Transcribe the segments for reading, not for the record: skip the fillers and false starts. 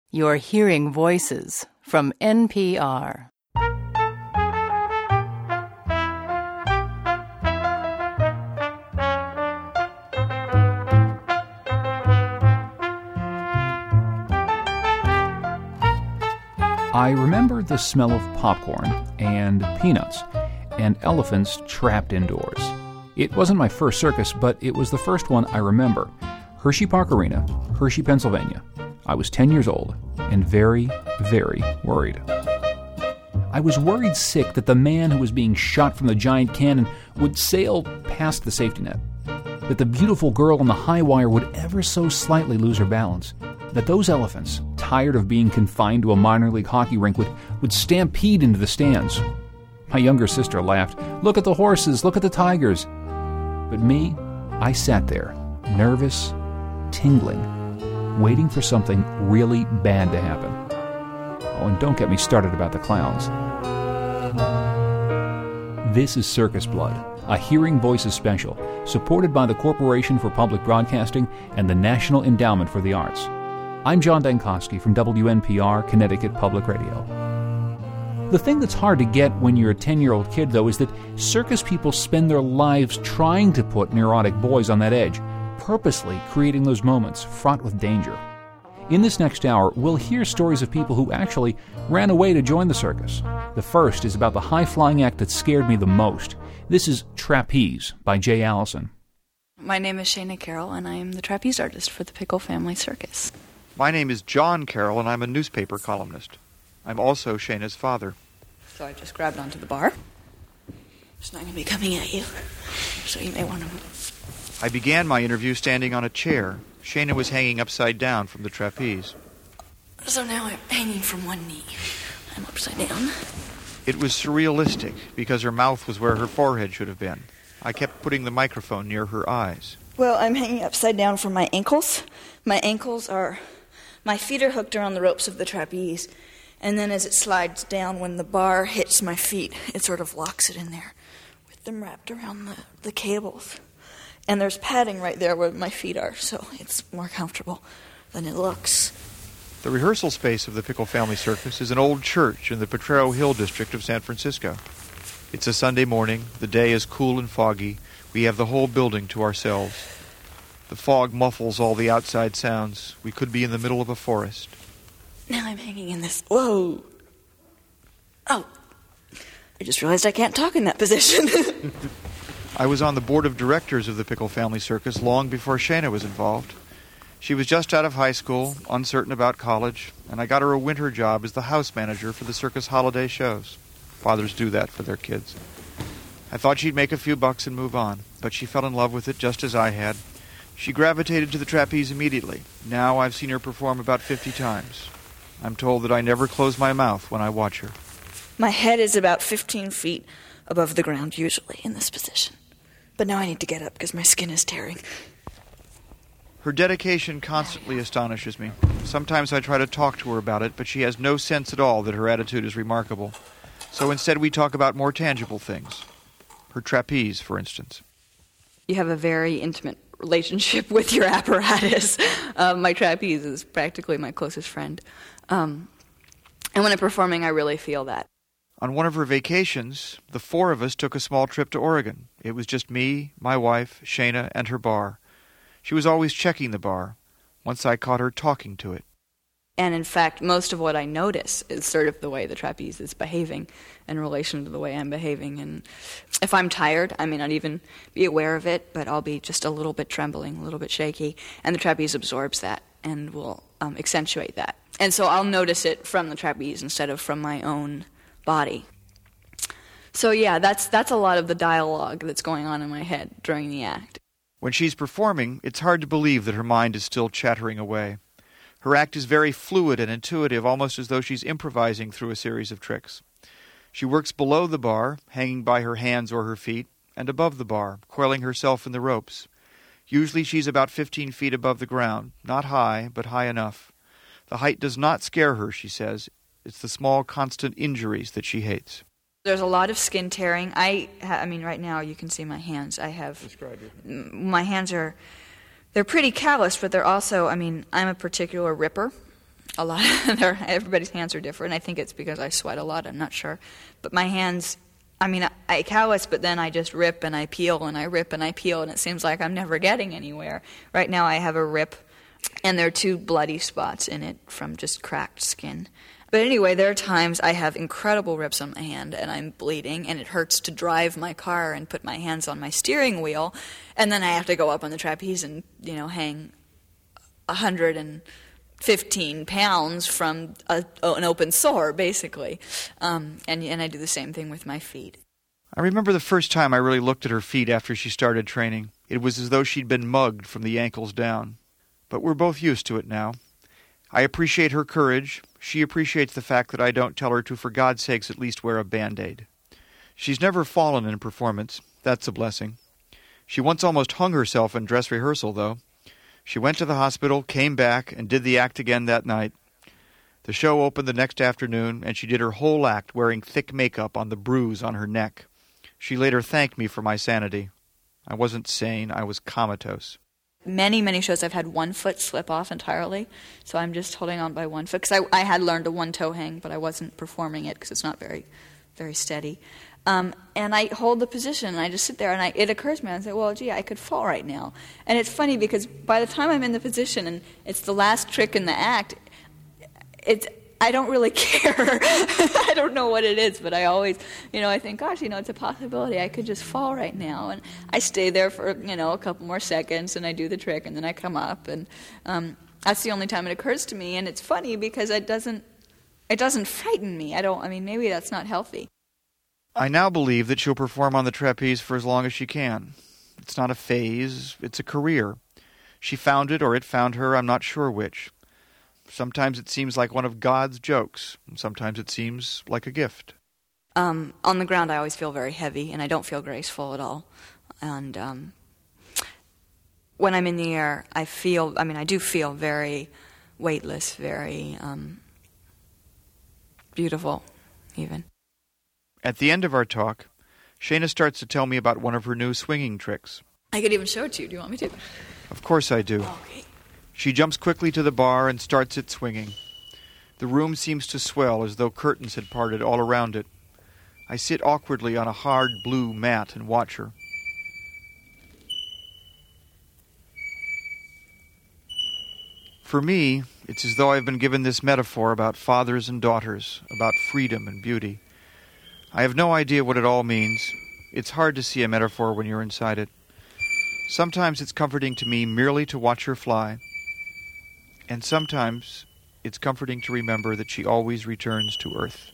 You're hearing voices from NPR. I remember the smell of popcorn and peanuts and elephants trapped indoors. It wasn't my first circus, but it was the first one I remember. Hershey Park Arena, Hershey, Pennsylvania. I was 10 years old and very, very worried. I was worried sick that the man who was being shot from the giant cannon would sail past the safety net, that the beautiful girl on the high wire would ever so slightly lose her balance, that those elephants, tired of being confined to a minor league hockey rink, would stampede into the stands. My younger sister laughed. "Look at the horses, look at the tigers." But me, I sat there, nervous, tingling, waiting for something really bad to happen. Oh, and don't get me started about the clowns. This is Circus Blood, a Hearing Voices special, supported by the Corporation for Public Broadcasting and the National Endowment for the Arts. I'm John Dankosky from WNPR, Connecticut Public Radio. The thing that's hard to get when you're a 10-year-old kid, though, is that circus people spend their lives trying to put neurotic boys on that edge, purposely creating those moments fraught with danger. In this next hour, we'll hear stories of people who actually ran away to join the circus. The first is about the high-flying act that scared me the most. This is Trapeze by Jay Allison. My name is Shana Carroll, and I am the trapeze artist for the Pickle Family Circus. My name is John Carroll, and I'm a newspaper columnist. I'm also Shana's father. So I just grabbed onto the bar. It's not going to be coming at you, so you may want to move. I began my interview standing on a chair. Shana was hanging upside down from the trapeze. So now I'm hanging from one knee. I'm upside down. It was surrealistic, because her mouth was where her forehead should have been. I kept putting the microphone near her eyes. Well, I'm hanging upside down from my ankles. My feet are hooked around the ropes of the trapeze, and then as it slides down, when the bar hits my feet, it sort of locks it in there with them wrapped around the cables. And there's padding right there where my feet are, so it's more comfortable than it looks. The rehearsal space of the Pickle Family Circus is an old church in the Potrero Hill district of San Francisco. It's a Sunday morning. The day is cool and foggy. We have the whole building to ourselves. The fog muffles all the outside sounds. We could be in the middle of a forest. Now I'm hanging in this. Whoa. Oh. I just realized I can't talk in that position. I was on the board of directors of the Pickle Family Circus long before Shana was involved. She was just out of high school, uncertain about college, and I got her a winter job as the house manager for the circus holiday shows. Fathers do that for their kids. I thought she'd make a few bucks and move on, but she fell in love with it just as I had. She gravitated to the trapeze immediately. Now I've seen her perform about 50 times. I'm told that I never close my mouth when I watch her. My head is about 15 feet above the ground, usually, in this position. But now I need to get up because my skin is tearing. Her dedication constantly astonishes me. Sometimes I try to talk to her about it, but she has no sense at all that her attitude is remarkable. So instead we talk about more tangible things. Her trapeze, for instance. You have a very intimate relationship with your apparatus. My trapeze is practically my closest friend. And when I'm performing, I really feel that. On one of her vacations, the four of us took a small trip to Oregon. It was just me, my wife, Shana, and her bar. She was always checking the bar. Once I caught her talking to it. And in fact, most of what I notice is sort of the way the trapeze is behaving in relation to the way I'm behaving. And if I'm tired, I may not even be aware of it, but I'll be just a little bit trembling, a little bit shaky, and the trapeze absorbs that and will accentuate that. And so I'll notice it from the trapeze instead of from my own body. So yeah, that's a lot of the dialogue that's going on in my head during the act. When she's performing, it's hard to believe that her mind is still chattering away. Her act is very fluid and intuitive, almost as though she's improvising through a series of tricks. She works below the bar, hanging by her hands or her feet, and above the bar, coiling herself in the ropes. Usually she's about 15 feet above the ground, not high, but high enough. The height does not scare her, she says. It's the small, constant injuries that she hates. There's a lot of skin tearing. I mean, right now you can see my hands. Describe your hands. My hands they're pretty calloused, but they're also, I'm a particular ripper. a lot. Everybody's hands are different. I think it's because I sweat a lot. I'm not sure. But my hands, I callus, but then I just rip and I peel and I rip and I peel, and it seems like I'm never getting anywhere. Right now I have a rip, and there are 2 bloody spots in it from just cracked skin. But anyway, there are times I have incredible rips on my hand and I'm bleeding, and it hurts to drive my car and put my hands on my steering wheel, and then I have to go up on the trapeze and, hang 115 pounds from an open sore, basically. And I do the same thing with my feet. I remember the first time I really looked at her feet after she started training. It was as though she'd been mugged from the ankles down. But we're both used to it now. I appreciate her courage. She appreciates the fact that I don't tell her to, for God's sakes, at least wear a Band-Aid. She's never fallen in performance. That's a blessing. She once almost hung herself in dress rehearsal, though. She went to the hospital, came back, and did the act again that night. The show opened the next afternoon, and she did her whole act wearing thick makeup on the bruise on her neck. She later thanked me for my sanity. I wasn't sane. I was comatose. Many, many shows I've had one foot slip off entirely, so I'm just holding on by one foot, because I had learned a one-toe hang, but I wasn't performing it because it's not very, very steady. And I hold the position, and I just sit there, and it occurs to me, I say, well, gee, I could fall right now. And it's funny, because by the time I'm in the position, and it's the last trick in the act, I don't really care. I don't know what it is, but I always, I think, gosh, it's a possibility. I could just fall right now. And I stay there for, a couple more seconds, and I do the trick, and then I come up. And that's the only time it occurs to me. And it's funny because it doesn't frighten me. Maybe that's not healthy. I now believe that she'll perform on the trapeze for as long as she can. It's not a phase. It's a career. She found it, or it found her. I'm not sure which. Sometimes it seems like one of God's jokes, and sometimes it seems like a gift. On the ground, I always feel very heavy, and I don't feel graceful at all. And when I'm in the air, I do feel very weightless, very beautiful, even. At the end of our talk, Shana starts to tell me about one of her new swinging tricks. I could even show it to you. Do you want me to? Of course I do. Okay. She jumps quickly to the bar and starts it swinging. The room seems to swell as though curtains had parted all around it. I sit awkwardly on a hard blue mat and watch her. For me, it's as though I've been given this metaphor about fathers and daughters, about freedom and beauty. I have no idea what it all means. It's hard to see a metaphor when you're inside it. Sometimes it's comforting to me merely to watch her fly. And sometimes it's comforting to remember that she always returns to earth.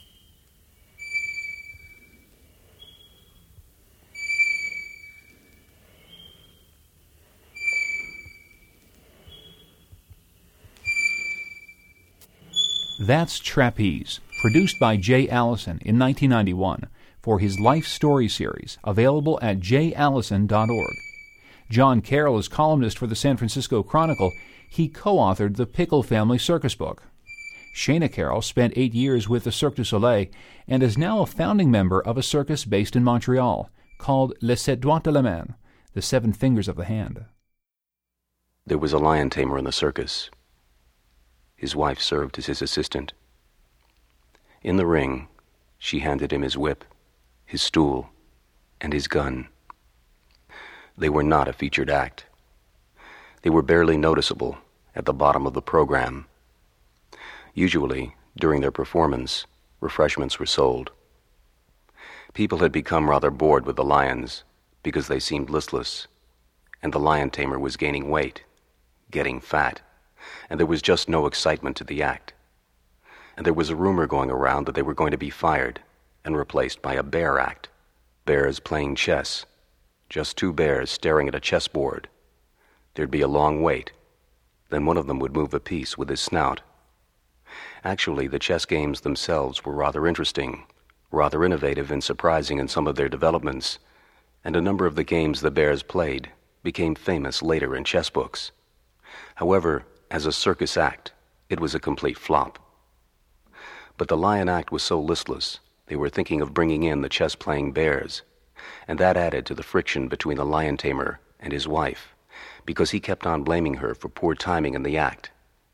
That's Trapeze, produced by Jay Allison in 1991 for his Life Story series, available at jallison.org. John Carroll is columnist for the San Francisco Chronicle. He co-authored the Pickle Family Circus book. Shana Carroll spent 8 years with the Cirque du Soleil and is now a founding member of a circus based in Montreal called Les Sept Doigts de la Main, the 7 fingers of the hand. There was a lion tamer in the circus. His wife served as his assistant. In the ring, she handed him his whip, his stool, and his gun. They were not a featured act. They were barely noticeable at the bottom of the program. Usually, during their performance, refreshments were sold. People had become rather bored with the lions because they seemed listless, and the lion tamer was gaining weight, getting fat, and there was just no excitement to the act. And there was a rumor going around that they were going to be fired and replaced by a bear act. Bears playing chess. Just 2 bears staring at a chessboard. There'd be a long wait. Then one of them would move a piece with his snout. Actually, the chess games themselves were rather interesting, rather innovative and surprising in some of their developments, and a number of the games the bears played became famous later in chess books. However, as a circus act, it was a complete flop. But the lion act was so listless, they were thinking of bringing in the chess-playing bears, and that added to the friction between the lion tamer and his wife, because he kept on blaming her for poor timing in the act,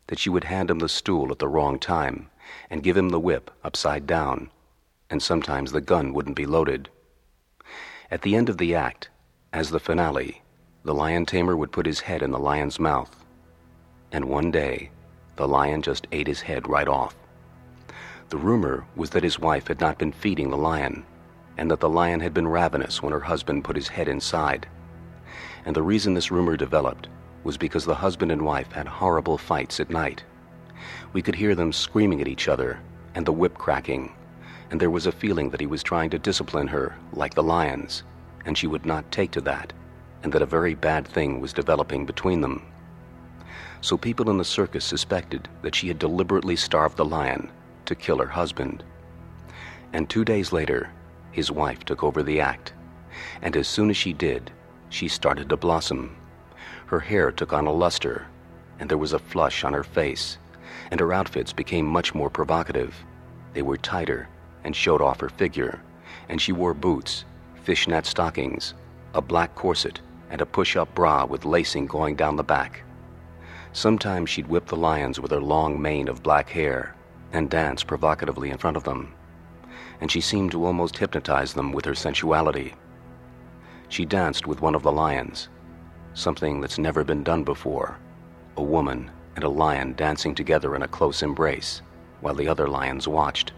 that she would hand him the stool at the wrong time and give him the whip upside down, and sometimes the gun wouldn't be loaded. At the end of the act, as the finale, the lion tamer would put his head in the lion's mouth. And one day, the lion just ate his head right off. The rumor was that his wife had not been feeding the lion, and that the lion had been ravenous when her husband put his head inside. And the reason this rumor developed was because the husband and wife had horrible fights at night. We could hear them screaming at each other and the whip cracking, and there was a feeling that he was trying to discipline her like the lions, and she would not take to that, and that a very bad thing was developing between them. So people in the circus suspected that she had deliberately starved the lion to kill her husband. And 2 days later, his wife took over the act, and as soon as she did, she started to blossom. Her hair took on a luster, and there was a flush on her face, and her outfits became much more provocative. They were tighter and showed off her figure, and she wore boots, fishnet stockings, a black corset, and a push-up bra with lacing going down the back. Sometimes she'd whip the lions with her long mane of black hair and dance provocatively in front of them, and she seemed to almost hypnotize them with her sensuality. She danced with one of the lions, something that's never been done before, a woman and a lion dancing together in a close embrace while the other lions watched.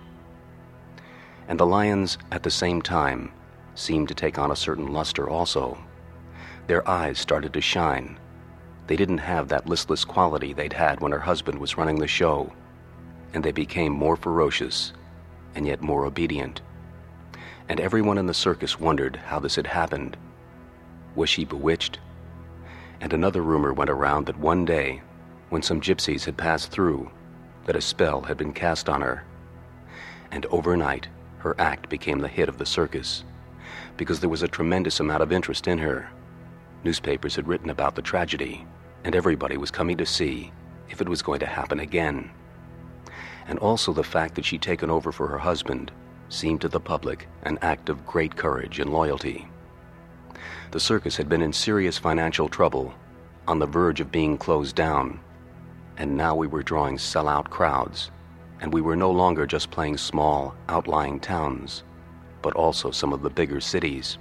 And the lions, at the same time, seemed to take on a certain luster also. Their eyes started to shine. They didn't have that listless quality they'd had when her husband was running the show, and they became more ferocious and yet more obedient. And everyone in the circus wondered how this had happened. Was she bewitched? And another rumor went around that one day, when some gypsies had passed through, that a spell had been cast on her. And overnight, her act became the hit of the circus, because there was a tremendous amount of interest in her. Newspapers had written about the tragedy, and everybody was coming to see if it was going to happen again. And also the fact that she'd taken over for her husband seemed to the public an act of great courage and loyalty. The circus had been in serious financial trouble, on the verge of being closed down, and now we were drawing sell-out crowds, and we were no longer just playing small, outlying towns, but also some of the bigger cities.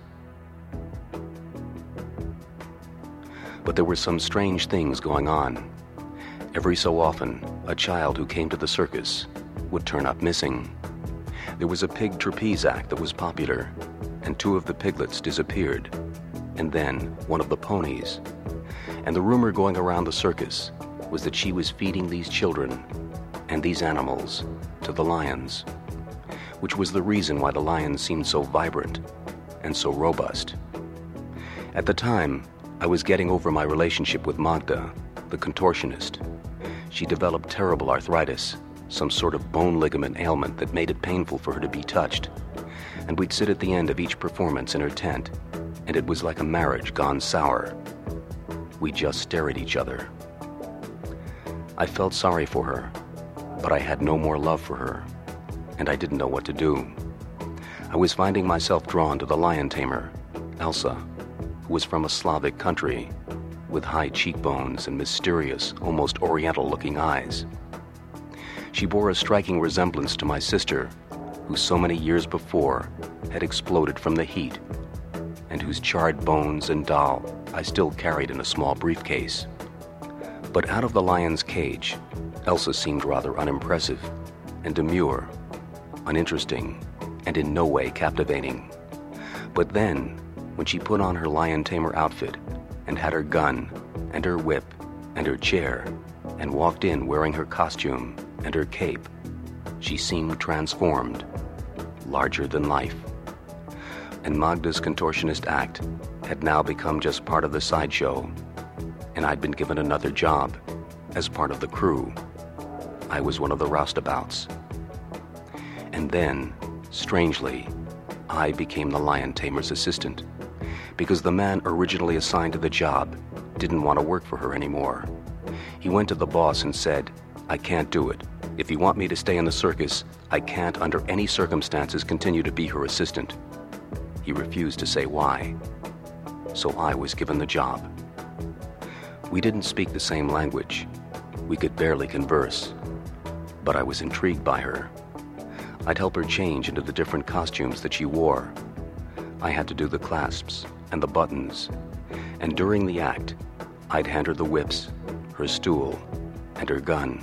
But there were some strange things going on. Every so often, a child who came to the circus would turn up missing. There was a pig trapeze act that was popular, and 2 of the piglets disappeared, and then one of the ponies. And the rumor going around the circus was that she was feeding these children and these animals to the lions, which was the reason why the lions seemed so vibrant and so robust. At the time, I was getting over my relationship with Magda, the contortionist. She developed terrible arthritis, some sort of bone ligament ailment that made it painful for her to be touched. And we'd sit at the end of each performance in her tent, and it was like a marriage gone sour. We'd just stare at each other. I felt sorry for her, but I had no more love for her, and I didn't know what to do. I was finding myself drawn to the lion tamer, Elsa, who was from a Slavic country, with high cheekbones and mysterious, almost oriental-looking eyes. She bore a striking resemblance to my sister, who so many years before had exploded from the heat, and whose charred bones and doll I still carried in a small briefcase. But out of the lion's cage, Elsa seemed rather unimpressive and demure, uninteresting, and in no way captivating. But then, when she put on her lion tamer outfit and had her gun and her whip and her chair and walked in wearing her costume and her cape, she seemed transformed, larger than life. And Magda's contortionist act had now become just part of the sideshow, and I'd been given another job as part of the crew. I was one of the roustabouts. And then, strangely, I became the lion tamer's assistant, because the man originally assigned to the job didn't want to work for her anymore. He went to the boss and said, "I can't do it. If you want me to stay in the circus, I can't under any circumstances continue to be her assistant." He refused to say why, so I was given the job. We didn't speak the same language, We could barely converse, but I was intrigued by her. I'd help her change into the different costumes that she wore. I had to do the clasps and the buttons, and during the act, I'd hand her the whips, her stool, and her gun.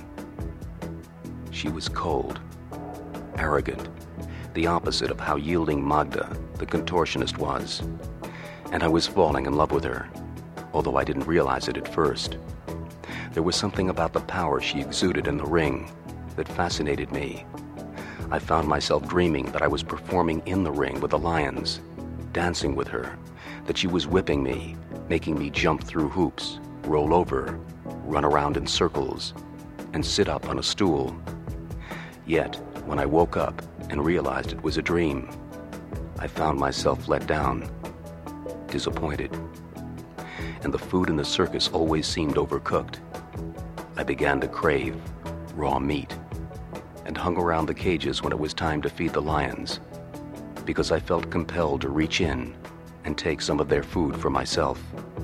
She was cold, arrogant, the opposite of how yielding Magda, the contortionist, was. And I was falling in love with her, although I didn't realize it at first. There was something about the power she exuded in the ring that fascinated me. I found myself dreaming that I was performing in the ring with the lions, dancing with her, that she was whipping me, making me jump through hoops, roll over, run around in circles, and sit up on a stool. Yet, when I woke up and realized it was a dream, I found myself let down, disappointed. And the food in the circus always seemed overcooked. I began to crave raw meat and hung around the cages when it was time to feed the lions, because I felt compelled to reach in and take some of their food for myself.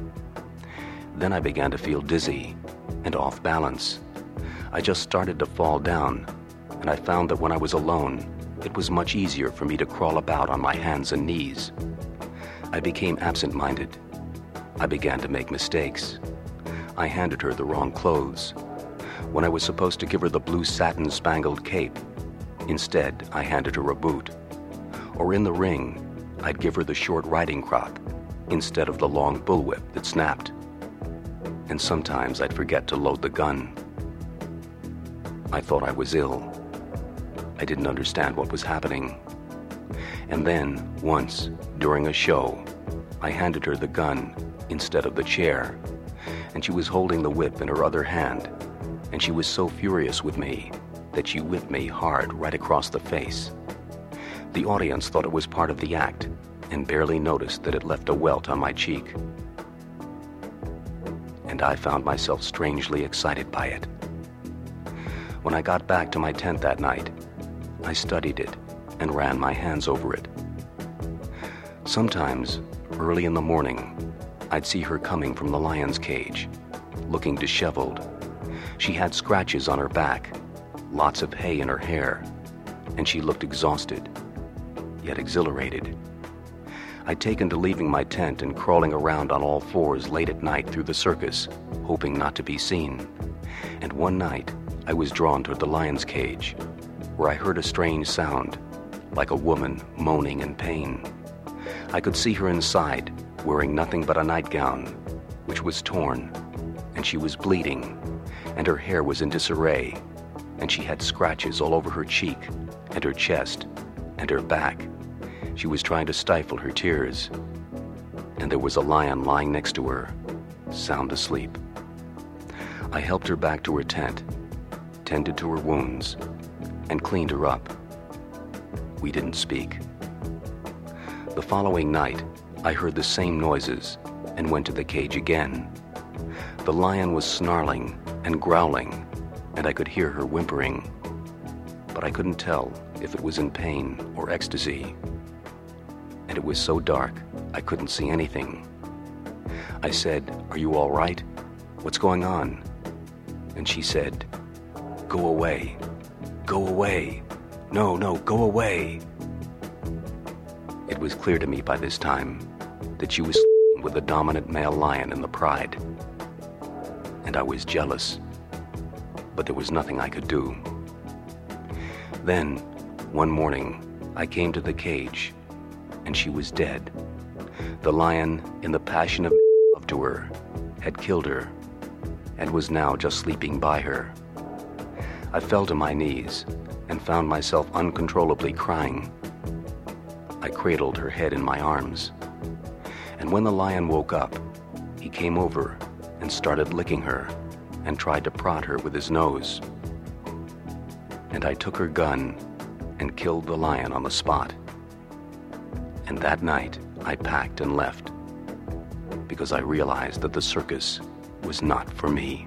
Then I began to feel dizzy and off balance. I just started to fall down, and I found that when I was alone, it was much easier for me to crawl about on my hands and knees. I became absent-minded. I began to make mistakes. I handed her the wrong clothes. When I was supposed to give her the blue satin spangled cape, instead I handed her a boot. Or in the ring, I'd give her the short riding crop instead of the long bullwhip that snapped. And sometimes I'd forget to load the gun. I thought I was ill. I didn't understand what was happening. And then, once, during a show, I handed her the gun instead of the chair, and she was holding the whip in her other hand, and she was so furious with me that she whipped me hard right across the face. The audience thought it was part of the act and barely noticed that it left a welt on my cheek. And I found myself strangely excited by it. When I got back to my tent that night, I studied it and ran my hands over it. Sometimes, early in the morning, I'd see her coming from the lion's cage, looking disheveled. She had scratches on her back, lots of hay in her hair, and she looked exhausted, yet exhilarated. I'd taken to leaving my tent and crawling around on all fours late at night through the circus, hoping not to be seen. And one night, I was drawn toward the lion's cage, where I heard a strange sound, like a woman moaning in pain. I could see her inside, wearing nothing but a nightgown, which was torn, and she was bleeding, and her hair was in disarray, and she had scratches all over her cheek, and her chest, and her back. She was trying to stifle her tears, and there was a lion lying next to her, sound asleep. I helped her back to her tent, tended to her wounds, and cleaned her up. We didn't speak. The following night, I heard the same noises and went to the cage again. The lion was snarling and growling, and I could hear her whimpering, but I couldn't tell if it was in pain or ecstasy. And it was so dark, I couldn't see anything. I said, "Are you all right? What's going on?" And she said, "Go away. Go away. No, go away." It was clear to me by this time that she was with a dominant male lion in the pride. And I was jealous, but there was nothing I could do. Then, one morning, I came to the cage, and she was dead. The lion, in the passion of love to her, had killed her, and was now just sleeping by her. I fell to my knees and found myself uncontrollably crying. I cradled her head in my arms, and when the lion woke up, he came over and started licking her and tried to prod her with his nose. And I took her gun and killed the lion on the spot. And that night, I packed and left, because I realized that the circus was not for me.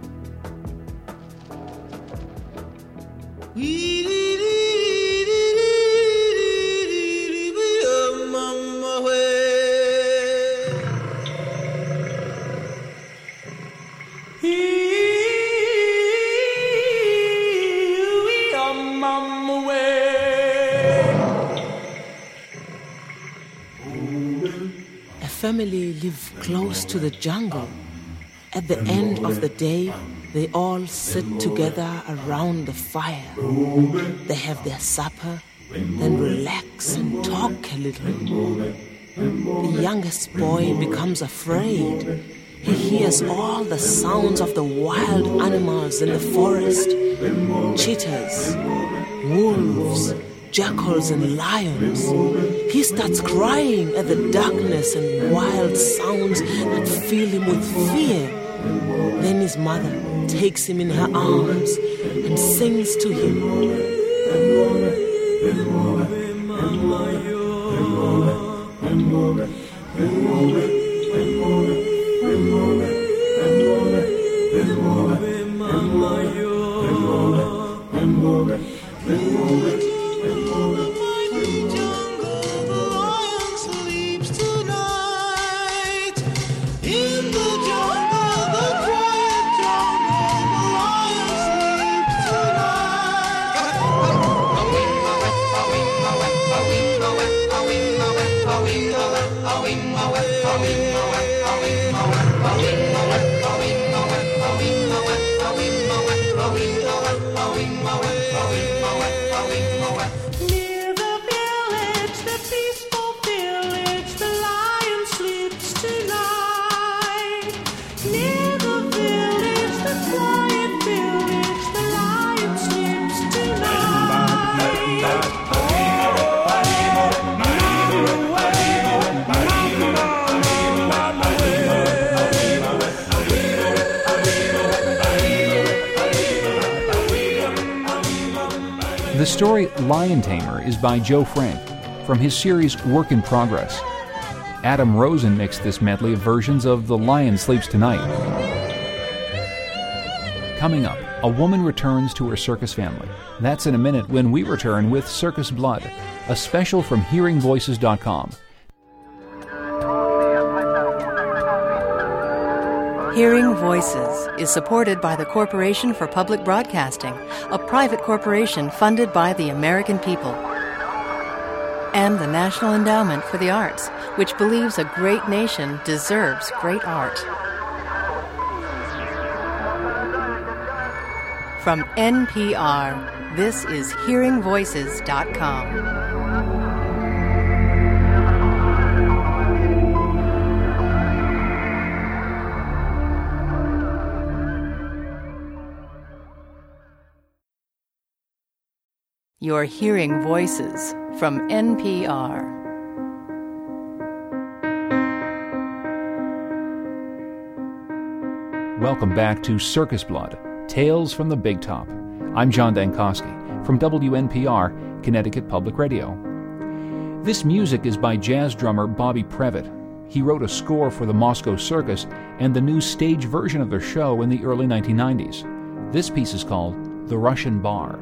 family live close to the jungle. At the end of the day, they all sit together around the fire. They have their supper, then relax and talk a little. The youngest boy becomes afraid. He hears all the sounds of the wild animals in the forest. Cheetahs, wolves, jackals and lions. He starts crying at the darkness and wild sounds that fill him with fear. Then his mother takes him in her arms and sings to him. The story Lion Tamer is by Joe Frank from his series Work in Progress. Adam Rosen mixed this medley of versions of The Lion Sleeps Tonight. Coming up, a woman returns to her circus family. That's in a minute when we return with Circus Blood, a special from HearingVoices.com. Hearing Voices is supported by the Corporation for Public Broadcasting, a private corporation funded by the American people, and the National Endowment for the Arts, which believes a great nation deserves great art. From NPR, this is HearingVoices.com. You're hearing Voices from NPR. Welcome back to Circus Blood, Tales from the Big Top. I'm John Dankosky from WNPR, Connecticut Public Radio. This music is by jazz drummer Bobby Previtt. He wrote a score for the Moscow Circus and the new stage version of their show in the early 1990s. This piece is called The Russian Bar.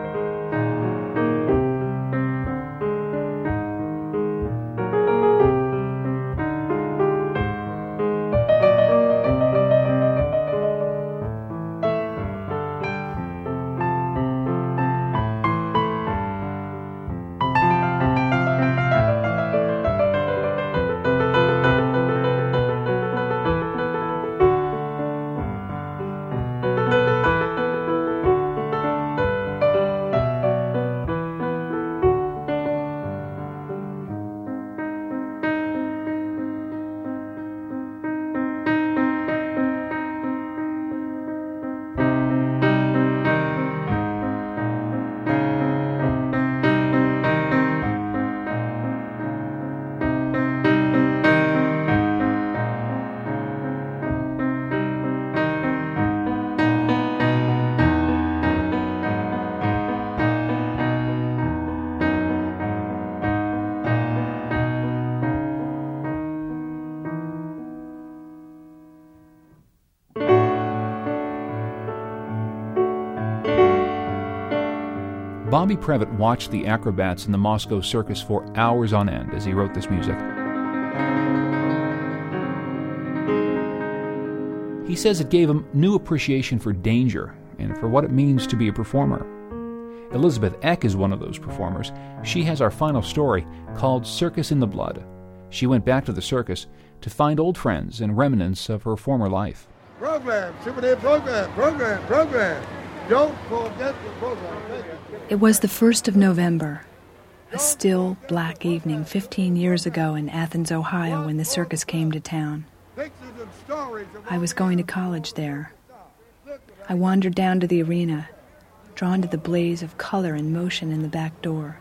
Bobby Previtt watched the acrobats in the Moscow Circus for hours on end as he wrote this music. He says it gave him new appreciation for danger and for what it means to be a performer. Elizabeth Eck is one of those performers. She has our final story called Circus in the Blood. She went back to the circus, to find old friends and remnants of her former life. Program. Don't forget the program. It was the 1st of November, a still, black evening 15 years ago in Athens, Ohio, when the circus came to town. I was going to college there. I wandered down to the arena, drawn to the blaze of color and motion in the back door.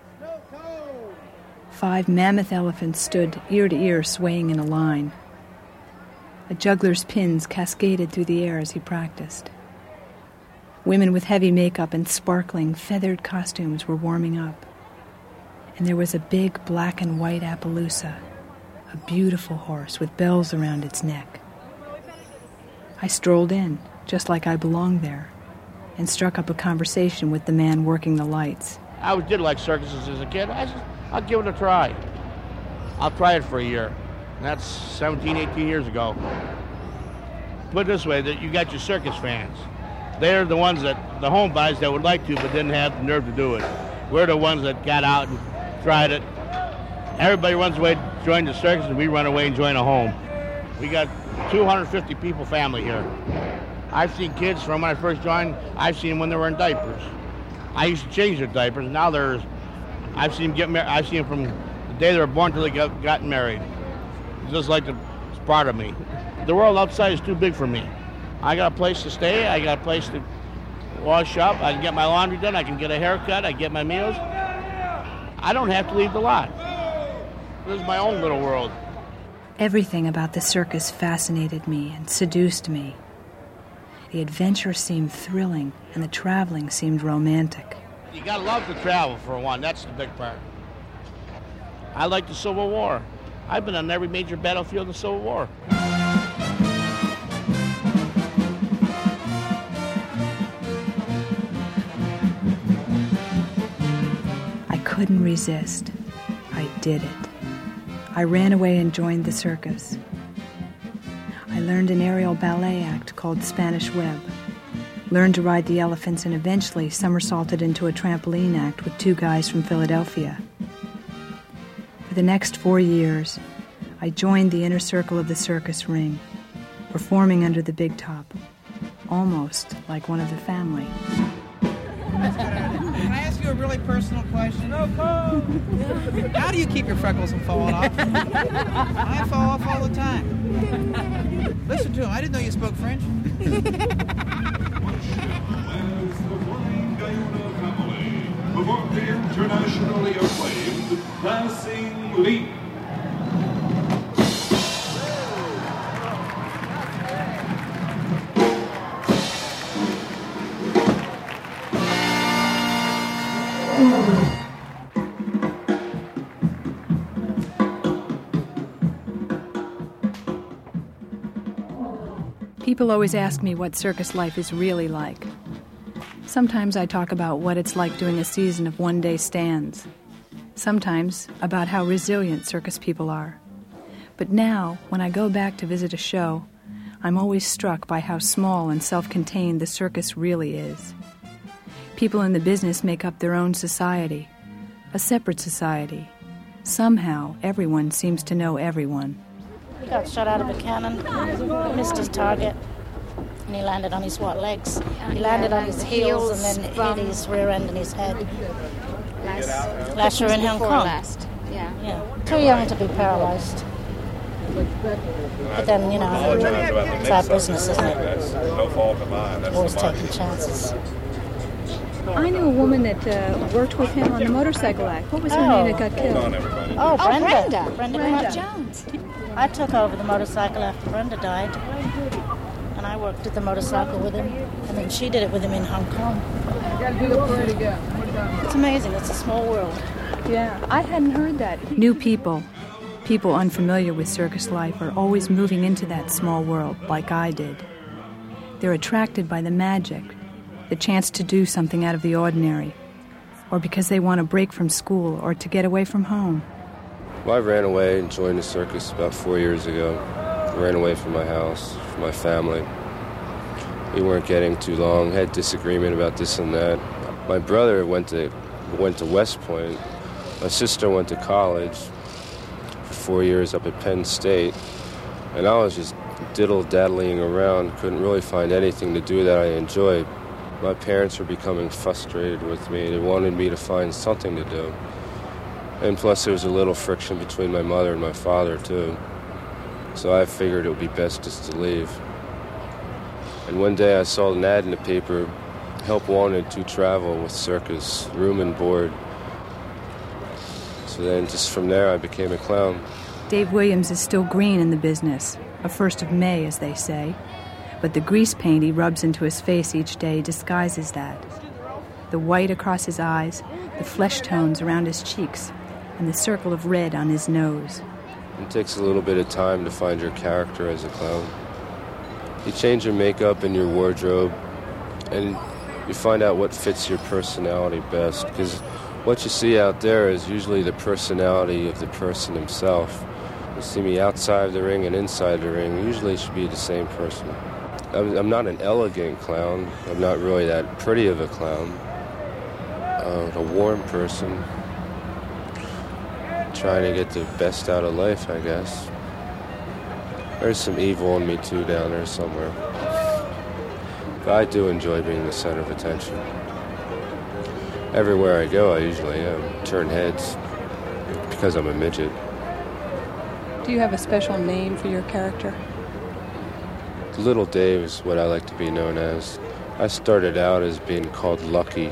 5 mammoth elephants stood ear to ear, swaying in a line. A juggler's pins cascaded through the air as he practiced. Women with heavy makeup and sparkling, feathered costumes were warming up. And there was a big black and white Appaloosa, a beautiful horse with bells around its neck. I strolled in, just like I belonged there, and struck up a conversation with the man working the lights. I did like circuses as a kid. I said, I'll give it a try. I'll try it for a year. And that's 17, 18 years ago. Put it this way, that you got your circus fans. They're the ones that, the homebuys that would like to but didn't have the nerve to do it. We're the ones that got out and tried it. Everybody runs away to join the circus, and we run away and join a home. We got 250 people family here. I've seen kids from when I first joined, I've seen them when they were in diapers. I used to change their diapers. Now I've seen them get married. I've seen them from the day they were born till they got married. It's just like it's part of me. The world outside is too big for me. I got a place to stay. I got a place to wash up. I can get my laundry done. I can get a haircut. I get my meals. I don't have to leave the lot. This is my own little world. Everything about the circus fascinated me and seduced me. The adventure seemed thrilling, and the traveling seemed romantic. You gotta love to travel, for one. That's the big part. I like the Civil War. I've been on every major battlefield in the Civil War. I couldn't resist. I did it. I ran away and joined the circus. I learned an aerial ballet act called Spanish Web, learned to ride the elephants, and eventually somersaulted into a trampoline act with 2 guys from Philadelphia. For the next 4 years, I joined the inner circle of the circus ring, performing under the big top, almost like one of the family. Can I ask you a really personal question? How do you keep your freckles from falling off? I fall off all the time. Listen to him. I didn't know you spoke French. Performed the internationally acclaimed Dancing Leap. People always ask me what circus life is really like. Sometimes I talk about what it's like doing a season of one-day stands. Sometimes about how resilient circus people are. But now, when I go back to visit a show, I'm always struck by how small and self-contained the circus really is. People in the business make up their own society, a separate society. Somehow, everyone seems to know everyone. He got shot out of a cannon, missed his target, and he landed on his legs. He landed on his heels and then hit his rear end and his head. Last year in Hong Kong. Yeah. Too young to be paralyzed. But then, it's our business, isn't it? That's no fault of mine. That's always taking chances. I knew a woman that worked with him on the motorcycle act. What was her name that got killed? Brenda. Brenda Jones. I took over the motorcycle after Brenda died, and I worked at the motorcycle with him, and then she did it with him in Hong Kong. It's amazing. It's a small world. Yeah, I hadn't heard that. New people unfamiliar with circus life, are always moving into that small world like I did. They're attracted by the magic, the chance to do something out of the ordinary, or because they want a break from school or to get away from home. Well, I ran away and joined the circus about 4 years ago. I ran away from my house, from my family. We weren't getting too along, had disagreement about this and that. My brother went to West Point. My sister went to college. For 4 years up at Penn State, and I was just diddle-daddling around, couldn't really find anything to do that I enjoyed. My parents were becoming frustrated with me. They wanted me to find something to do. And plus there was a little friction between my mother and my father, too. So I figured it would be best just to leave. And one day I saw an ad in the paper, help wanted to travel with circus, room and board. So then just from there I became a clown. Dave Williams is still green in the business, a first of May, as they say. But the grease paint he rubs into his face each day disguises that. The white across his eyes, the flesh tones around his cheeks, and the circle of red on his nose. It takes a little bit of time to find your character as a clown. You change your makeup and your wardrobe, and you find out what fits your personality best, because what you see out there is usually the personality of the person himself. You see me outside the ring and inside the ring, usually it should be the same person. I'm not an elegant clown. I'm not really that pretty of a clown. A warm person. Trying to get the best out of life, I guess. There's some evil in me, too, down there somewhere. But I do enjoy being the center of attention. Everywhere I go, I usually turn heads because I'm a midget. Do you have a special name for your character? Little Dave is what I like to be known as. I started out as being called Lucky.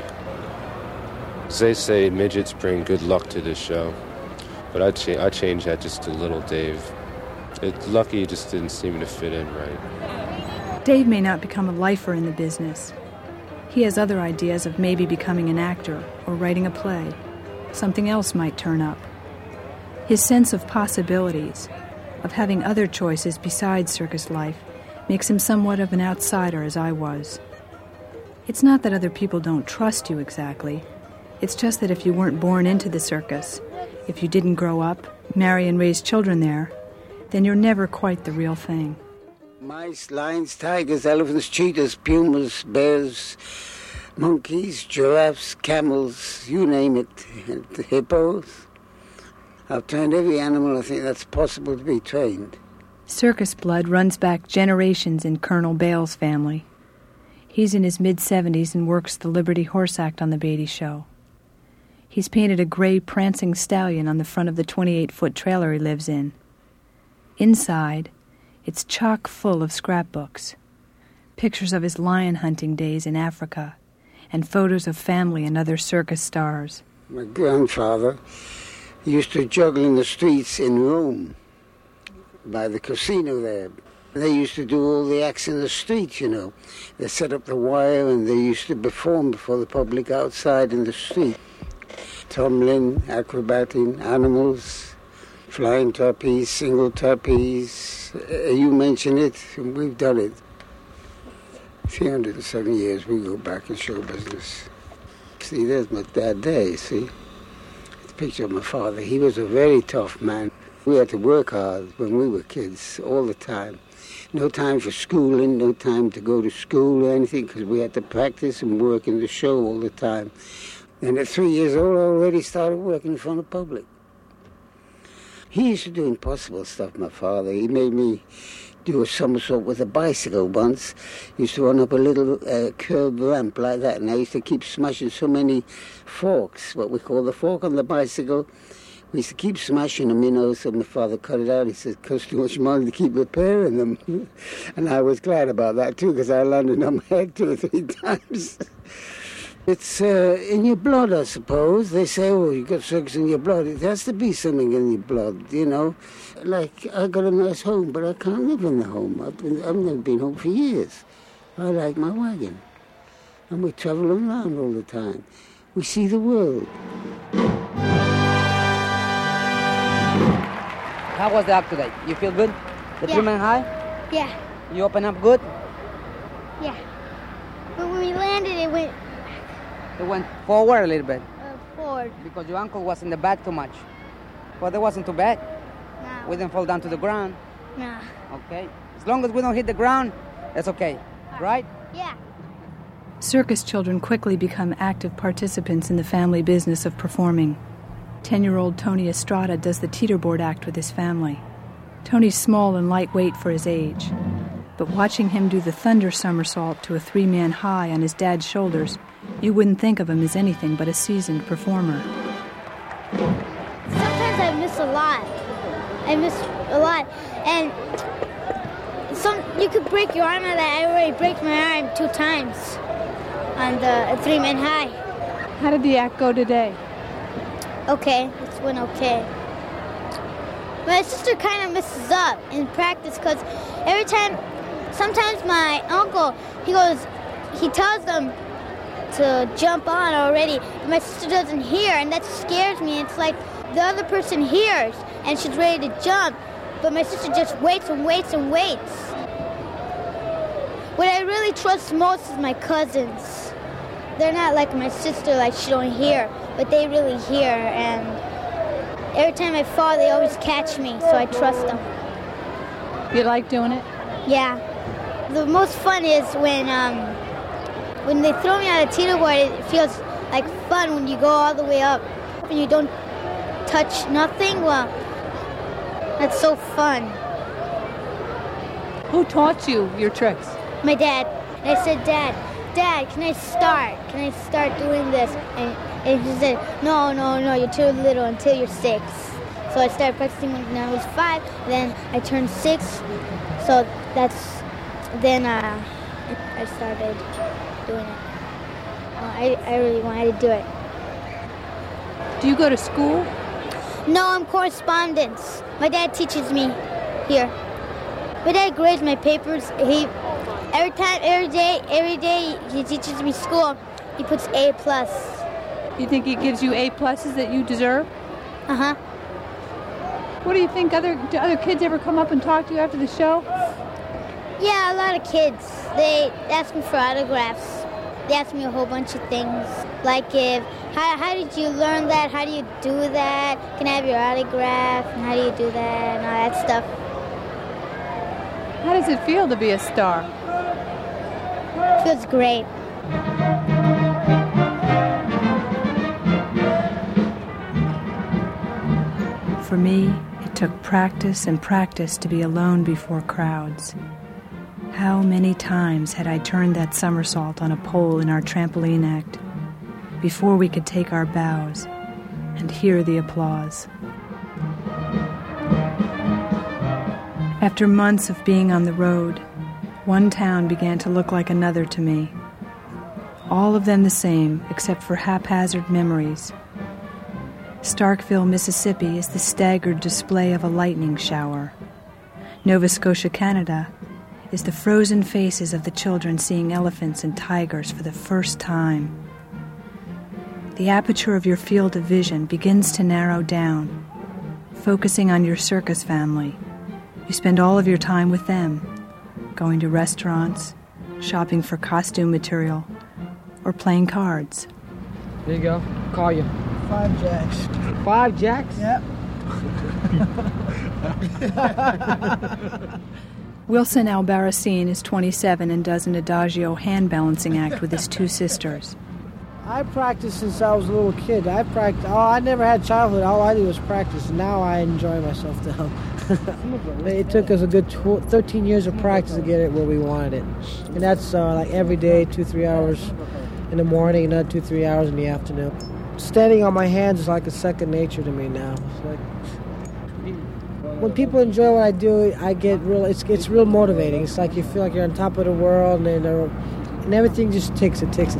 They say midgets bring good luck to this show, but I changed that just to Little Dave. Lucky just didn't seem to fit in right. Dave may not become a lifer in the business. He has other ideas of maybe becoming an actor or writing a play. Something else might turn up. His sense of possibilities, of having other choices besides circus life, makes him somewhat of an outsider, as I was. It's not that other people don't trust you exactly. It's just that if you weren't born into the circus, if you didn't grow up, marry and raise children there, then you're never quite the real thing. Mice, lions, tigers, elephants, cheetahs, pumas, bears, monkeys, giraffes, camels, you name it, hippos. I've trained every animal I think that's possible to be trained. Circus blood runs back generations in Colonel Bale's family. He's in his mid-70s and works the Liberty Horse Act on the Beatty Show. He's painted a gray prancing stallion on the front of the 28-foot trailer he lives in. Inside, it's chock full of scrapbooks, pictures of his lion hunting days in Africa, and photos of family and other circus stars. My grandfather used to juggle in the streets in Rome, by the casino there. They used to do all the acts in the street, you know. They set up the wire and they used to perform before the public outside in the street. Tumbling, acrobating, animals, flying trapeze, single trapeze. You mention it, and we've done it. 307 years we go back in show business. See, there's my dad there, you see. It's a picture of my father. He was a very tough man. We had to work hard when we were kids, all the time. No time for schooling, no time to go to school or anything, because we had to practice and work in the show all the time. And at 3 years old, I already started working in front of the public. He used to do impossible stuff, my father. He made me do a somersault with a bicycle once. He used to run up a little curved ramp like that, and I used to keep smashing so many forks, what we call the fork on the bicycle. We used to keep smashing them, you know, so my father cut it out. He said, it costs too much money to keep repairing them. And I was glad about that, too, because I landed on my head 2 or 3 times. It's in your blood, I suppose. They say, oh, you got circus in your blood. It has to be something in your blood, you know. Like, I got a nice home, but I can't live in the home. I've never been home for years. I like my wagon. And we travel around all the time. We see the world. How was the act today? You feel good? The treatment high? Yeah. You open up good? Yeah. But when we landed, it went... It went forward a little bit. Forward. Because your ankle was in the back too much. But it wasn't too bad. No. We didn't fall down to the ground. No. Okay. As long as we don't hit the ground, that's okay. Right? Yeah. Circus children quickly become active participants in the family business of performing. 10-year-old Tony Estrada does the teeterboard act with his family. Tony's small and lightweight for his age, but watching him do the thunder somersault to a 3-man high on his dad's shoulders, you wouldn't think of him as anything but a seasoned performer. Sometimes I miss a lot. And you could break your arm on that. I already broke my arm 2 times on the 3-man high. How did the act go today? Okay, it went okay. My sister kind of messes up in practice because sometimes my uncle, he tells them to jump on already, but my sister doesn't hear, and that scares me. It's like the other person hears, and she's ready to jump, but my sister just waits and waits and waits. What I really trust most is my cousins. They're not like my sister, like she don't hear, but they really hear, and every time I fall, they always catch me, so I trust them. You like doing it? Yeah. The most fun is when they throw me on a teeterboard, it feels like fun when you go all the way up and you don't touch nothing. Well, that's so fun. Who taught you your tricks? My dad. And I said, Dad, can I start? Can I start doing this? And he said, no, you're too little until you're 6. So I started practicing when I was 5, then I turned 6. So then I started doing it. I really wanted to do it. Do you go to school? No, I'm correspondence. My dad teaches me here. My dad grades my papers. Every day he teaches me school. He puts A+. You think he gives you A+ that you deserve? Uh-huh. What do you think? Do other kids ever come up and talk to you after the show? Yeah, a lot of kids. They ask me for autographs. They ask me a whole bunch of things. Like how did you learn that? How do you do that? Can I have your autograph? And how do you do that? And all that stuff. How does it feel to be a star? It feels great. For me, it took practice and practice to be alone before crowds. How many times had I turned that somersault on a pole in our trampoline act before we could take our bows and hear the applause? After months of being on the road, one town began to look like another to me. All of them the same, except for haphazard memories. Starkville, Mississippi is the staggered display of a lightning shower. Nova Scotia, Canada is the frozen faces of the children seeing elephants and tigers for the first time. The aperture of your field of vision begins to narrow down. Focusing on your circus family, you spend all of your time with them, going to restaurants, shopping for costume material, or playing cards. There you go. Call you. 5 jacks. 5 jacks? Yep. Wilson Albarracin is 27 and does an adagio hand balancing act with his 2 sisters. I practiced since I was a little kid. I never had childhood. All I did was practice. Now I enjoy myself though. It took us a good 13 years of practice to get it where we wanted it. And that's like every day, 2-3 hours in the morning, another 2-3 hours in the afternoon. Standing on my hands is like a second nature to me now. It's like, when people enjoy what I do, I get real. It's real motivating. It's like you feel like you're on top of the world, and everything just ticks. It ticks.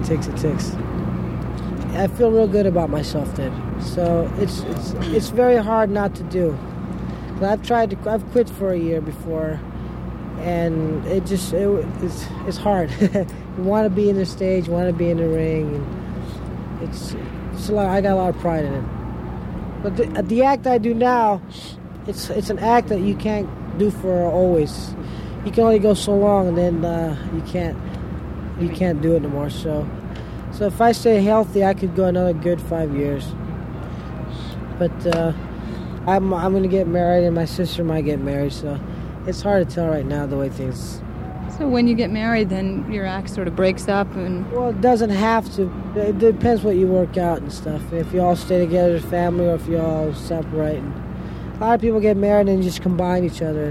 I feel real good about myself then. So it's very hard not to do. I've quit for a year before, and it's hard. You want to be in the stage, you want to be in the ring, and it's a lot. I got a lot of pride in it. But the act I do now, it's an act that you can't do for always. You can only go so long, and then you can't do it anymore. So if I stay healthy, I could go another good 5 years. But I'm going to get married, and my sister might get married. So it's hard to tell right now the way things So when you get married, then your act sort of breaks up and... Well, it doesn't have to. It depends what you work out and stuff. If you all stay together as a family or if you all separate. And a lot of people get married and just combine each other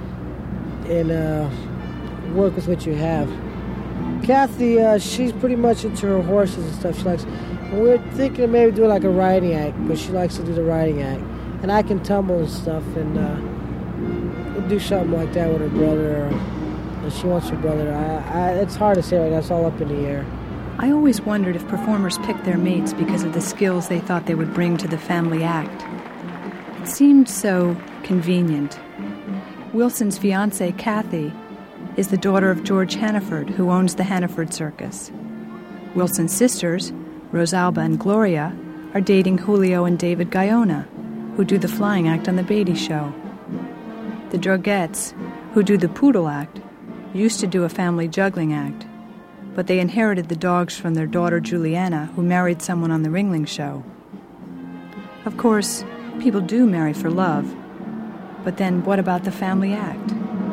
and work with what you have. Kathy, she's pretty much into her horses and stuff. She likes... And we're thinking of maybe doing like a riding act, but she likes to do the riding act. And I can tumble and stuff, and we'll do something like that with her brother, or she wants her brother. It's hard to say right now. It's all up in the air. I always wondered if performers picked their mates because of the skills they thought they would bring to the family act. It seemed so convenient. Wilson's fiancée, Kathy, is the daughter of George Hannaford, who owns the Hannaford Circus. Wilson's sisters, Rosalba and Gloria, are dating Julio and David Guyona, who do the flying act on the Beatty Show. The Drogettes, who do the poodle act, used to do a family juggling act, but they inherited the dogs from their daughter Juliana, who married someone on the Ringling Show. Of course, people do marry for love, but then what about the family act?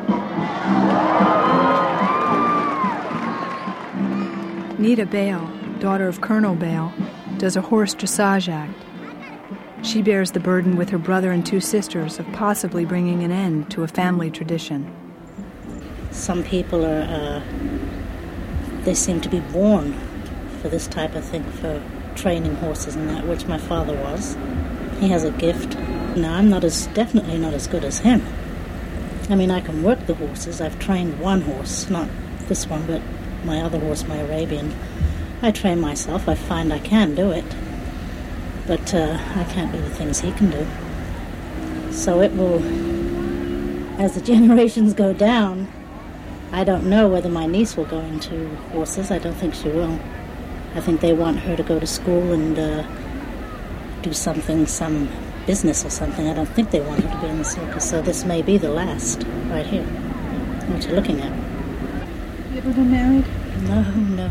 Nita Bale, daughter of Colonel Bale, does a horse dressage act. She bears the burden with her brother and two sisters of possibly bringing an end to a family tradition. Some people they seem to be born for this type of thing, for training horses and that, which my father was. He has a gift. Now, I'm definitely not as good as him. I mean, I can work the horses. I've trained one horse, not this one, but my other horse, my Arabian. I train myself. I find I can do it. But I can't do the things he can do. So it will, as the generations go down, I don't know whether my niece will go into horses. I don't think she will. I think they want her to go to school and do something, some business or something. I don't think they want her to be in the circus. So this may be the last, right here, what you're looking at. You ever been married? No.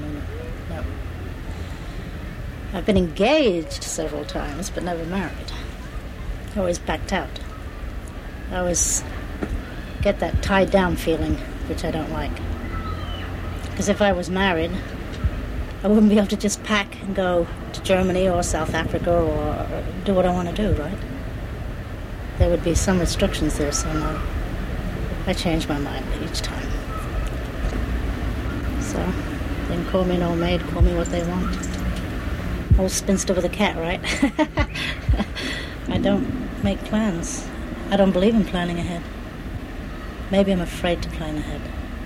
I've been engaged several times, but never married. I always backed out. I always get that tied down feeling, which I don't like. Because if I was married, I wouldn't be able to just pack and go to Germany or South Africa or do what I want to do, right? There would be some restrictions there, so no. I change my mind each time. So, they can call me an old maid, call me what they want. Old spinster with a cat, right? I don't make plans. I don't believe in planning ahead. Maybe I'm afraid to plan ahead.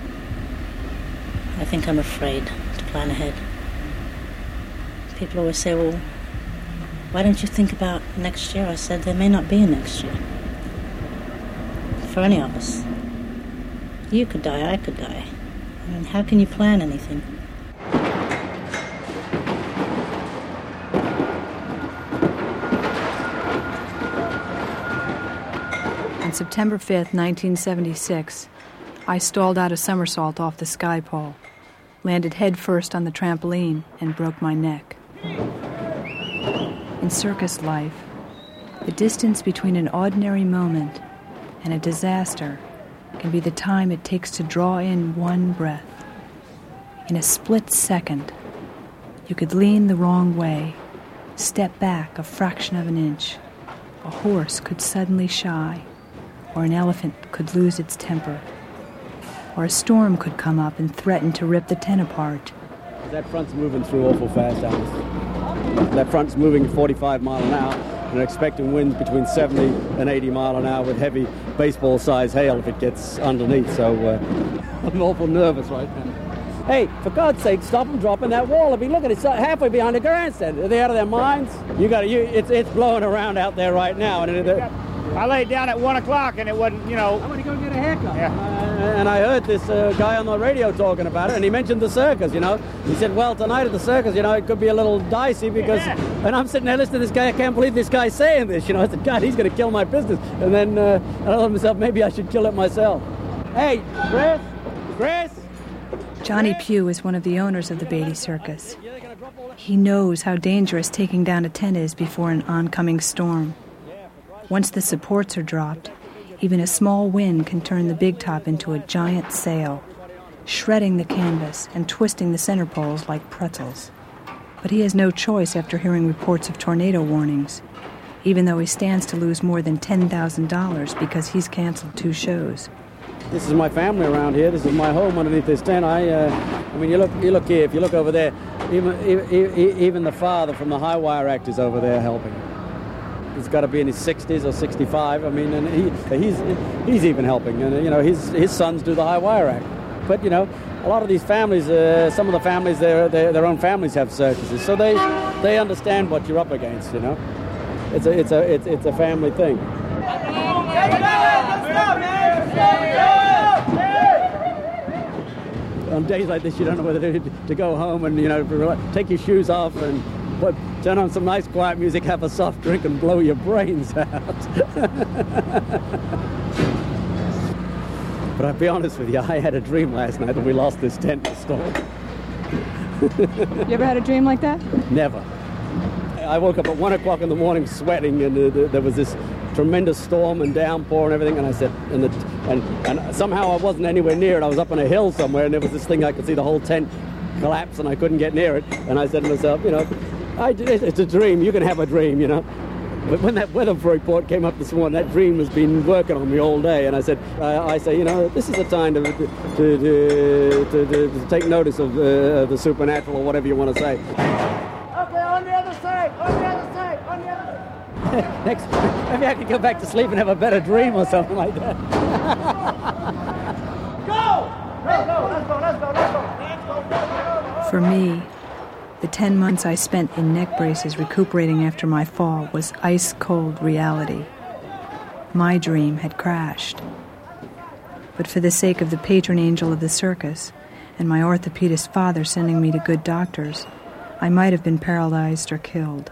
I think I'm afraid to plan ahead. People always say, well, why don't you think about next year? I said, there may not be a next year. For any of us. You could die, I could die. I mean, how can you plan anything? On September 5th, 1976, I stalled out a somersault off the sky pole, landed headfirst on the trampoline, and broke my neck. In circus life, the distance between an ordinary moment and a disaster can be the time it takes to draw in one breath. In a split second, you could lean the wrong way, step back a fraction of an inch. A horse could suddenly shy, or an elephant could lose its temper, or a storm could come up and threaten to rip the tent apart. That front's moving through awful fast, Alice. That front's moving 45 mile an hour and expecting winds between 70 and 80 mile an hour with heavy baseball-sized hail if it gets underneath, so I'm awful nervous right now. Hey, for God's sake, stop them dropping that wall. I mean, look at it, it's halfway behind the grandstand. Are they out of their minds? It's blowing around out there right now. And I laid down at 1 o'clock and it wasn't, you know. I'm going to go get a haircut. Yeah. And I heard this guy on the radio talking about it, and he mentioned the circus, you know. He said, well, tonight at the circus, you know, it could be a little dicey because... Yeah. And I'm sitting there listening to this guy, I can't believe this guy's saying this, you know. I said, God, he's going to kill my business. And then I thought to myself, maybe I should kill it myself. Hey, Chris! Johnny Pugh is one of the owners of the Beatty Circus. He knows how dangerous taking down a tent is before an oncoming storm. Once the supports are dropped, even a small wind can turn the big top into a giant sail. shredding the canvas and twisting the center poles like pretzels. But he has no choice after hearing reports of tornado warnings, even though he stands to lose more than $10,000 because he's canceled 2 shows. This is my family around here. This is my home underneath this tent. I mean, you look here. If you look over there, even the father from the High Wire Act is over there helping. He's got to be in his 60s or 65. I mean, and he's even helping. And you know, his sons do the High Wire Act. But you know, a lot of these families, some of the families, their own families have circuses, so they understand what you're up against. You know, it's a family thing. On days like this, you don't know whether to go home and, you know, take your shoes off and turn on some nice quiet music, have a soft drink and blow your brains out. But I'll be honest with you, I had a dream last night that we lost this tent storm. You ever had a dream like that? Never. I woke up at 1 o'clock in the morning sweating, and there was this tremendous storm and downpour and everything, and I said, and somehow I wasn't anywhere near it. I was up on a hill somewhere, and there was this thing I could see the whole tent collapse, and I couldn't get near it. And I said to myself, you know, it's a dream. You can have a dream, you know. But when that weather report came up this morning, that dream has been working on me all day, and I said, you know, this is the time to take notice of the supernatural or whatever you want to say. Okay, on the other side, on the other side, on the other side. Next, maybe I could go back to sleep and have a better dream or something like that. Go! Let's go. For me, the 10 months I spent in neck braces recuperating after my fall was ice-cold reality. My dream had crashed. But for the sake of the patron angel of the circus and my orthopedist father sending me to good doctors, I might have been paralyzed or killed.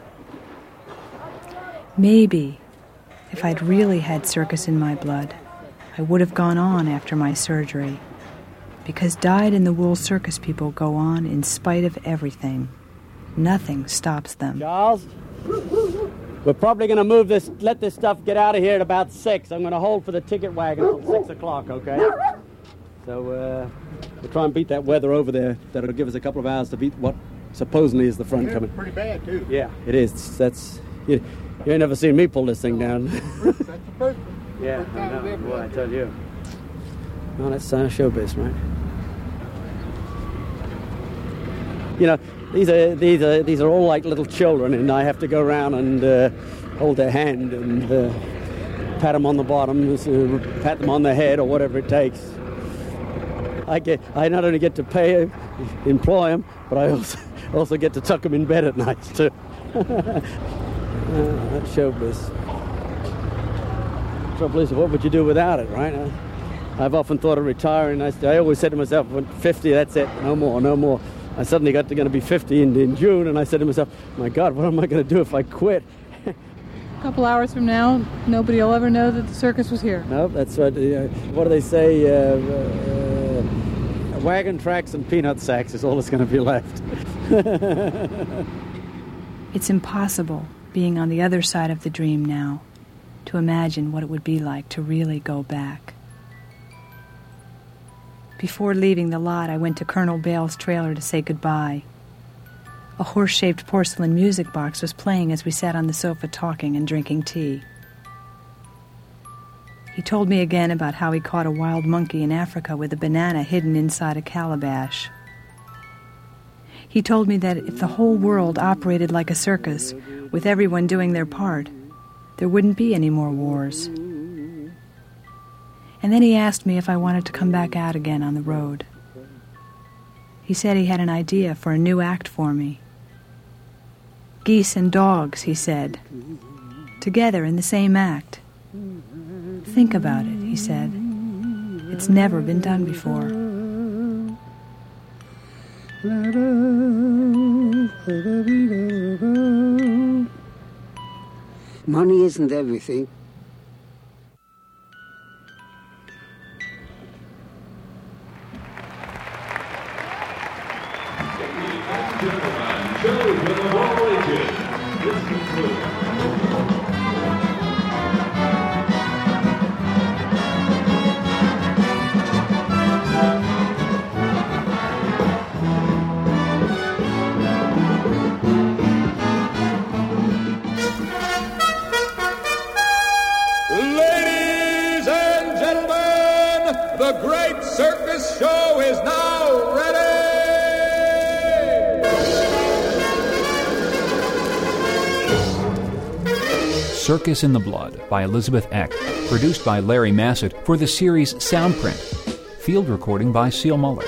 Maybe, if I'd really had circus in my blood, I would have gone on after my surgery. Because dyed-in-the-wool circus people go on in spite of everything. Nothing stops them. Charles, we're probably going to let this stuff get out of here at about 6. I'm going to hold for the ticket wagon until 6 o'clock, okay? So we'll try and beat that weather over there. That'll give us a couple of hours to beat what supposedly is the front coming. Pretty bad, too. Yeah, it is. You ain't never seen me pull this thing down. That's the first one. Yeah, I know. Boy, I tell you. No, that's showbiz, right? You know, these are all like little children, and I have to go around and hold their hand and pat them on the bottom, pat them on the head, or whatever it takes. I not only get to employ them, but I also get to tuck them in bed at night too. That's showbiz. Trouble is, what would you do without it, right? I've often thought of retiring. I always said to myself, when 50, that's it, no more. I suddenly got to going to be 50 in June, and I said to myself, my God, what am I going to do if I quit? A couple hours from now, nobody will ever know that the circus was here. No, that's right. What do they say? Wagon tracks and peanut sacks is all that's going to be left. It's impossible, being on the other side of the dream now, to imagine what it would be like to really go back. Before leaving the lot, I went to Colonel Bale's trailer to say goodbye. A horse-shaped porcelain music box was playing as we sat on the sofa talking and drinking tea. He told me again about how he caught a wild monkey in Africa with a banana hidden inside a calabash. He told me that if the whole world operated like a circus, with everyone doing their part, there wouldn't be any more wars. And then he asked me if I wanted to come back out again on the road. He said he had an idea for a new act for me. Geese and dogs, he said, together in the same act. Think about it, he said. It's never been done before. Money isn't everything. Shows with the all ages. This concludes. Circus in the Blood by Elizabeth Eck, produced by Larry Massett for the series Soundprint. Field recording by Seal Muller.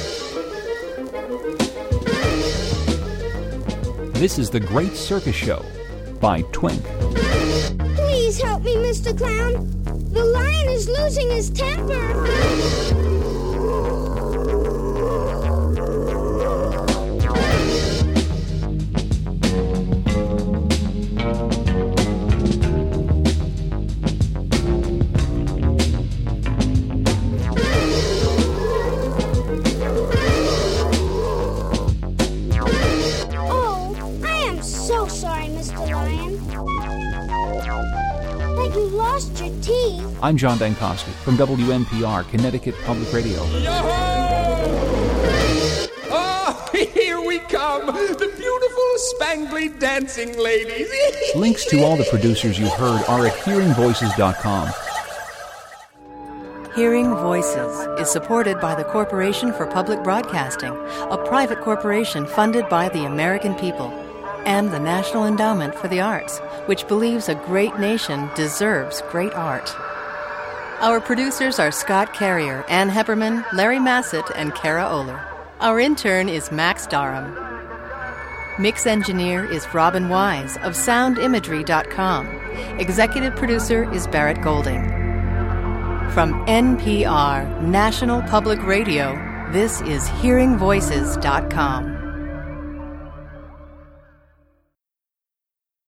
This is The Great Circus Show by Twink. Please help me, Mr. Clown. The lion is losing his temper. I'm John Dankowski from WNPR, Connecticut Public Radio. Oh, here we come, the beautiful, spangly dancing ladies. Links to all the producers you heard are at hearingvoices.com. Hearing Voices is supported by the Corporation for Public Broadcasting, a private corporation funded by the American people, and the National Endowment for the Arts, which believes a great nation deserves great art. Our producers are Scott Carrier, Ann Hepperman, Larry Massett, and Kara Oler. Our intern is Max Darham. Mix engineer is Robin Wise of soundimagery.com. Executive producer is Barrett Golding. From NPR, National Public Radio, this is hearingvoices.com.